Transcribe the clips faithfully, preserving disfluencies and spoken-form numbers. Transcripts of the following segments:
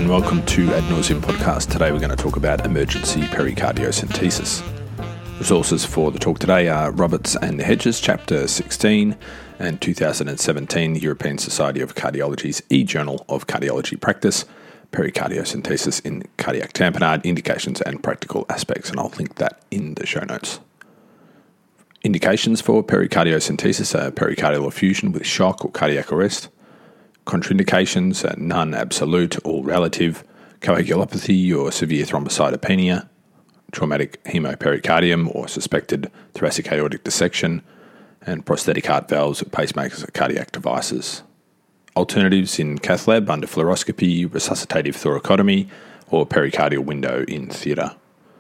and welcome to Ad Nauseam Podcast. Today we're going to talk about emergency pericardiocentesis. Resources for the talk today are Roberts and Hedges, Chapter sixteen, and two thousand seventeen European Society of Cardiology's e-Journal of Cardiology Practice, Pericardiocentesis in Cardiac Tamponade, Indications and Practical Aspects, and I'll link that in the show notes. Indications for pericardiocentesis are pericardial effusion with shock or cardiac arrest. Contraindications are none, absolute, or relative, coagulopathy or severe thrombocytopenia, traumatic hemopericardium or suspected thoracic aortic dissection, and prosthetic heart valves, pacemakers, or cardiac devices. Alternatives in cath lab under fluoroscopy, resuscitative thoracotomy, or pericardial window in theatre.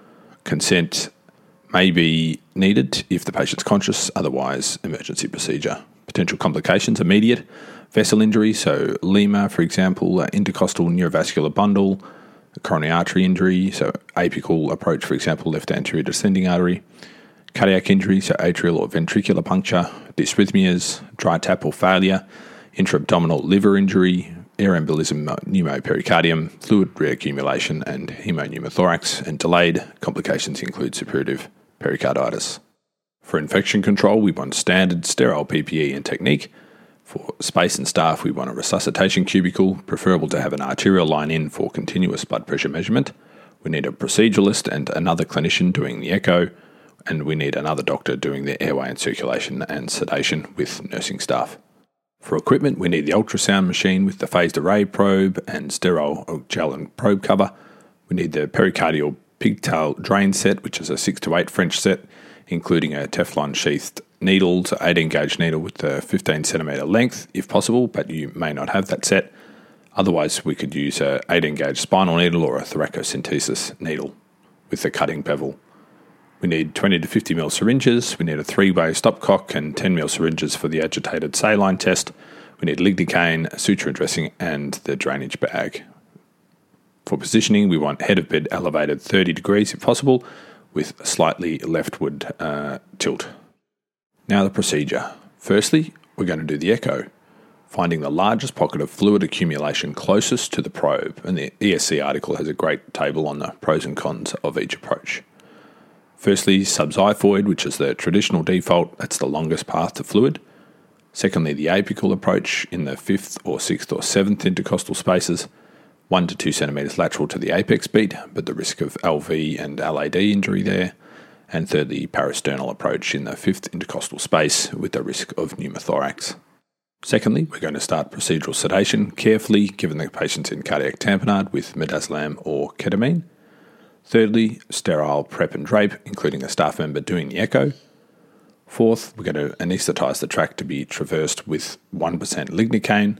Consent may be needed if the patient's conscious, otherwise emergency procedure. Potential complications, immediate, vessel injury, so lima, for example, intercostal neurovascular bundle, coronary artery injury, so apical approach, for example, left anterior descending artery, cardiac injury, so atrial or ventricular puncture, dysrhythmias, dry tap or failure, intra-abdominal liver injury, air embolism, pneumopericardium, fluid reaccumulation, and hemopneumothorax, and delayed complications include suppurative pericarditis. For infection control, we want standard sterile P P E and technique. For space and staff, we want a resuscitation cubicle, preferable to have an arterial line in for continuous blood pressure measurement. We need a proceduralist and another clinician doing the echo, and we need another doctor doing the airway and circulation and sedation with nursing staff. For equipment, we need the ultrasound machine with the phased array probe and sterile gel and probe cover. We need the pericardial pigtail drain set, which is a six to eight French set, including a Teflon sheathed needle, so eighteen gauge needle with a fifteen centimetre length if possible, but you may not have that set. Otherwise, we could use a eighteen gauge spinal needle or a thoracocentesis needle with a cutting bevel. We need twenty to fifty milliliter syringes. We need a three-way stopcock and ten milliliter syringes for the agitated saline test. We need lignocaine, suture and dressing, and the drainage bag. For positioning, we want head of bed elevated thirty degrees if possible, with a slightly leftward uh, tilt. Now the procedure. Firstly, we're going to do the echo, finding the largest pocket of fluid accumulation closest to the probe, and the E S C article has a great table on the pros and cons of each approach. Firstly, subxiphoid, which is the traditional default, that's the longest path to fluid. Secondly, the apical approach in the fifth or sixth or seventh intercostal spaces, one to two centimetres lateral to the apex beat, but the risk of L V and L A D injury there. And thirdly, parasternal approach in the fifth intercostal space with the risk of pneumothorax. Secondly, we're going to start procedural sedation carefully, given the patient's in cardiac tamponade with midazolam or ketamine. Thirdly, sterile prep and drape, including a staff member doing the echo. Fourth, we're going to anaesthetise the tract to be traversed with one percent lignocaine.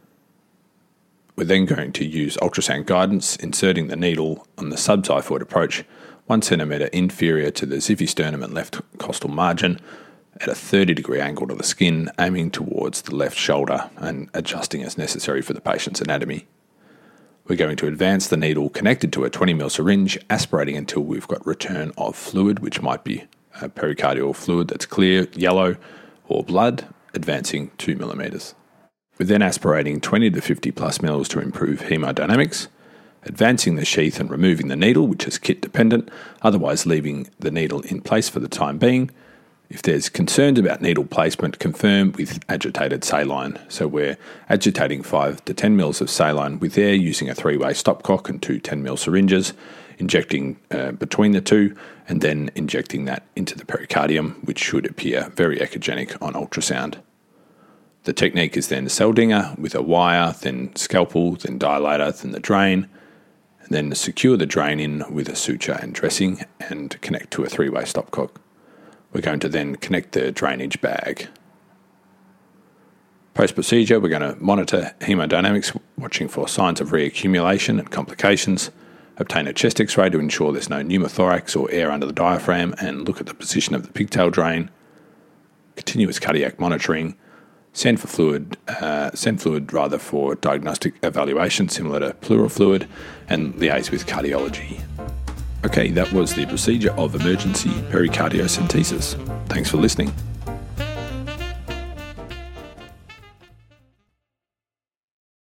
We're then going to use ultrasound guidance, inserting the needle on the subxiphoid approach, one centimetre inferior to the xiphisternum and left costal margin, at a thirty degree angle to the skin, aiming towards the left shoulder and adjusting as necessary for the patient's anatomy. We're going to advance the needle connected to a twenty milliliter syringe, aspirating until we've got return of fluid, which might be a pericardial fluid that's clear, yellow, or blood, advancing two millimetres. We're then aspirating twenty to fifty plus mils to improve hemodynamics, advancing the sheath and removing the needle, which is kit dependent, otherwise leaving the needle in place for the time being. If there's concerns about needle placement, confirm with agitated saline. So we're agitating five to ten mils of saline with air using a three-way stopcock and two ten milliliter syringes, injecting uh, between the two, and then injecting that into the pericardium, which should appear very echogenic on ultrasound. The technique is then cell dinger with a wire, then scalpel, then dilator, then the drain, and then secure the drain in with a suture and dressing and connect to a three-way stopcock. We're going to then connect the drainage bag. Post-procedure, we're going to monitor hemodynamics, watching for signs of reaccumulation and complications, obtain a chest x-ray to ensure there's no pneumothorax or air under the diaphragm, and look at the position of the pigtail drain, continuous cardiac monitoring, send for fluid, uh, send fluid rather for diagnostic evaluation similar to pleural fluid, and liaise with cardiology. Okay, that was the procedure of emergency pericardiocentesis. Thanks for listening.